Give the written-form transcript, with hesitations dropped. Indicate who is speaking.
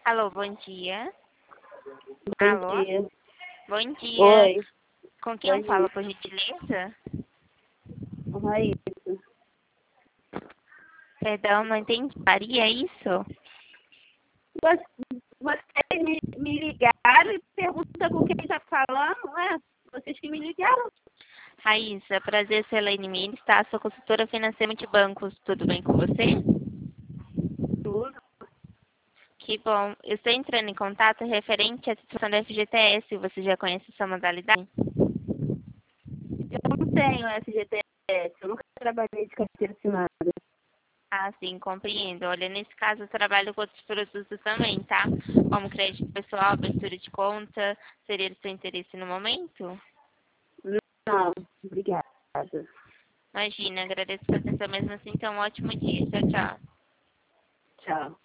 Speaker 1: Alô, bom dia.
Speaker 2: Bom
Speaker 1: Alô?
Speaker 2: dia.
Speaker 1: Bom dia.
Speaker 2: Oi,
Speaker 1: Com quem
Speaker 2: bom
Speaker 1: eu falo,
Speaker 2: dia.
Speaker 1: por gentileza?
Speaker 2: Raíssa.
Speaker 1: Perdão, não entendi. Maria, é isso?
Speaker 2: Vocês me ligaram e perguntam com quem está falando, não é? Vocês que me ligaram.
Speaker 1: Raíssa, prazer, Selene Mires, tá? Sou consultora financeira de bancos. Tudo bem com você?
Speaker 2: Tudo.
Speaker 1: Que bom. Eu estou entrando em contato referente à situação do FGTS. Você já conhece essa modalidade?
Speaker 2: Eu não tenho FGTS, eu nunca trabalhei de carteira assinada.
Speaker 1: Ah, sim, compreendo. Olha, nesse caso eu trabalho com outros produtos também, tá? Como crédito pessoal, abertura de conta. Seria do seu interesse no momento?
Speaker 2: Não, obrigada.
Speaker 1: Imagina, agradeço por atenção mesmo assim. Então, um ótimo dia. Tchau, tchau.
Speaker 2: Tchau.